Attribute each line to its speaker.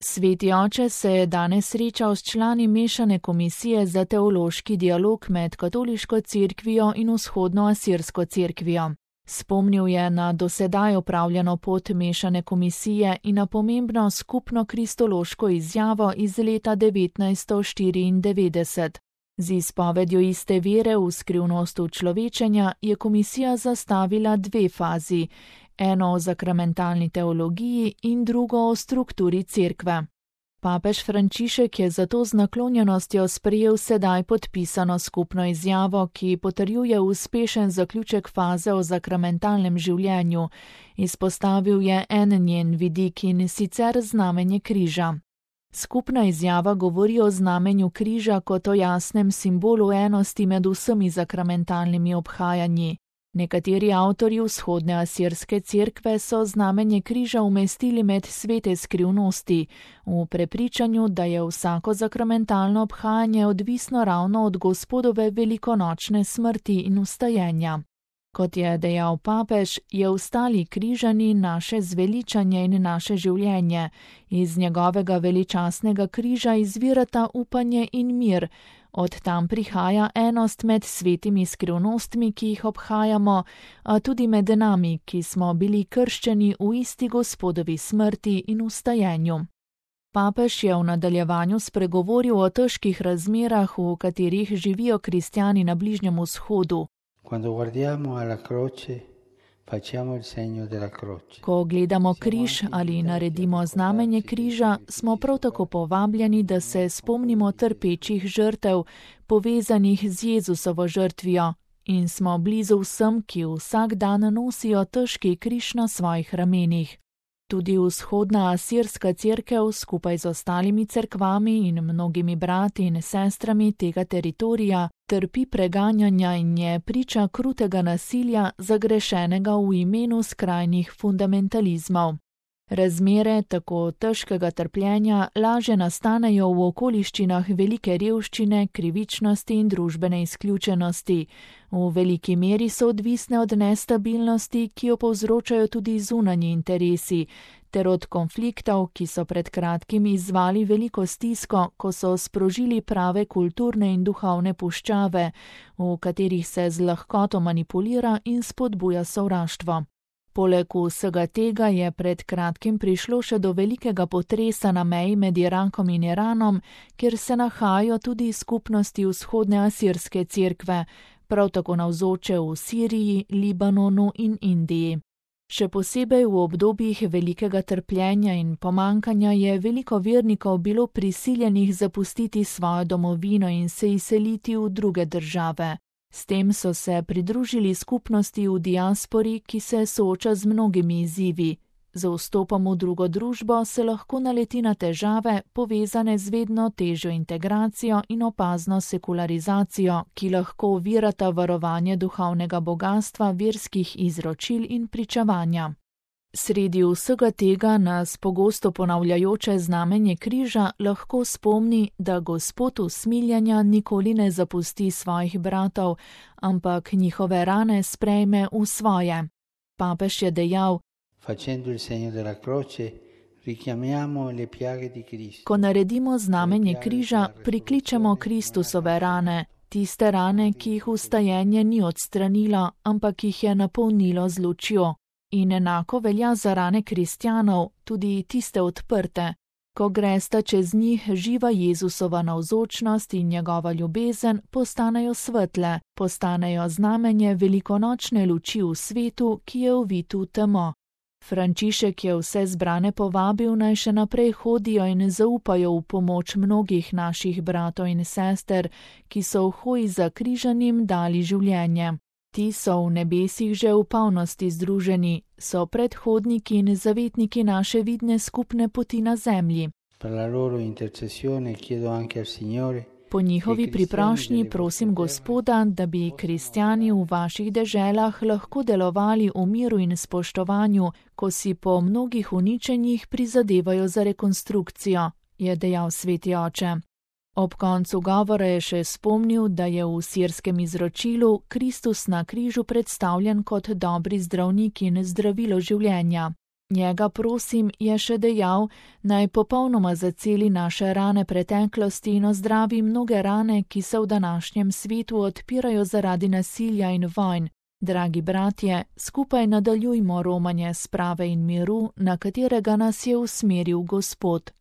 Speaker 1: Sveti oče se je danes srečal s člani mešane komisije za teološki dialog med katoliško cerkvijo in vzhodnoasirsko cerkvijo. Spomnil je na dosedaj opravljeno pot mešane komisije in na pomembno skupno kristološko izjavo iz leta 1994. Z izpovedjo iste vere v skrivnost človečenja je komisija zastavila dve fazi, eno o sakramentalni teologiji in drugo o strukturi cerkve. Papež Frančišek je zato z naklonjenostjo sprejel sedaj podpisano skupno izjavo, ki potrjuje uspešen zaključek faze o sakramentalnem življenju. Izpostavil je en njen vidik in sicer znamenje križa. Skupna izjava govori o znamenju križa kot o jasnem simbolu enosti med vsemi sakramentalnimi obhajanji. Nekateri avtorji vzhodne asirske cerkve so znamenje križa umestili med svete skrivnosti, v prepričanju, da je vsako sakramentalno obhajanje odvisno ravno od Gospodove velikonočne smrti in vstajenja. Kot je dejal papež, je vstali križani naše zveličanje in naše življenje. Iz njegovega veličastnega križa izvirata upanje in mir. Od tam prihaja enost med svetimi skrivnostmi, ki jih obhajamo, a tudi med nami, ki smo bili krščeni v isti Gospodovi smrti in vstajenju. Papež je v nadaljevanju spregovoril o težkih razmerah, v katerih živijo kristjani na Bližnjem vzhodu. Ko gledamo križ ali naredimo znamenje križa, smo prav tako povabljeni, da se spomnimo trpečih žrtev, povezanih z Jezusovo žrtvijo, in smo blizu vsem, ki vsak dan nosijo težki križ na svojih ramenih. Tudi vzhodna asirska cerkev skupaj z ostalimi cerkvami in mnogimi brati in sestrami tega teritorija trpi preganjanja in je priča krutega nasilja zagrešenega v imenu skrajnih fundamentalizmov. Razmere tako težkega trpljenja laže nastanejo v okoliščinah velike revščine, krivičnosti in družbene izključenosti. V veliki meri so odvisne od nestabilnosti, ki jo povzročajo tudi zunanji interesi, ter od konfliktov, ki so pred kratkim izzvali veliko stisko, ko so sprožili prave kulturne in duhovne puščave, v katerih se z lahkoto manipulira in spodbuja sovraštvo. Poleg vsega tega je pred kratkim prišlo še do velikega potresa na meji med Irakom in Iranom, kjer se nahajajo tudi skupnosti vzhodne asirske cerkve, prav tako navzoče v Siriji, Libanonu in Indiji. Še posebej v obdobjih velikega trpljenja in pomankanja je veliko vernikov bilo prisiljenih zapustiti svojo domovino in se izseliti v druge države. S tem so se pridružili skupnosti v diaspori, ki se sooča z mnogimi izzivi. Z vstopom v drugo družbo se lahko naleti na težave, povezane z vedno težjo integracijo in opazno sekularizacijo, ki lahko ovirata varovanje duhovnega bogastva, verskih izročil in pričevanja. Sredi vsega tega nas pogosto ponavljajoče znamenje križa lahko spomni, da Gospod usmiljanja nikoli ne zapusti svojih bratov, ampak njihove rane sprejme v svoje. Papež je dejal: Ko naredimo znamenje križa, prikličemo Kristusove rane, tiste rane, ki jih vstajenje ni odstranilo, ampak jih je napolnilo z lučjo. In enako velja za rane kristjanov, tudi tiste odprte. Ko gresta čez njih živa Jezusova navzočnost in njegova ljubezen, postanejo svetle, postanejo znamenje velikonočne luči v svetu, ki je ovit v temo. Frančišek je vse zbrane povabil, naj še naprej hodijo in zaupajo v pomoč mnogih naših bratov in sester, ki so v hoji za križanim dali življenje. Ti so v nebesih že v polnosti združeni, so predhodniki in zavetniki naše vidne skupne poti na zemlji. Po njihovi priprošnji prosim Gospoda, da bi kristjani v vaših deželah lahko delovali v miru in spoštovanju, ko si po mnogih uničenjih prizadevajo za rekonstrukcijo, je dejal sveti oče. Ob koncu govora je še spomnil, da je v sirskem izročilu Kristus na križu predstavljen kot dobri zdravnik in zdravilo življenja. Njega prosim, je še dejal, naj popolnoma zaceli naše rane preteklosti in ozdravi mnoge rane, ki se v današnjem svetu odpirajo zaradi nasilja in vojn. Dragi bratje, skupaj nadaljujmo romanje sprave in miru, na katerega nas je usmeril Gospod.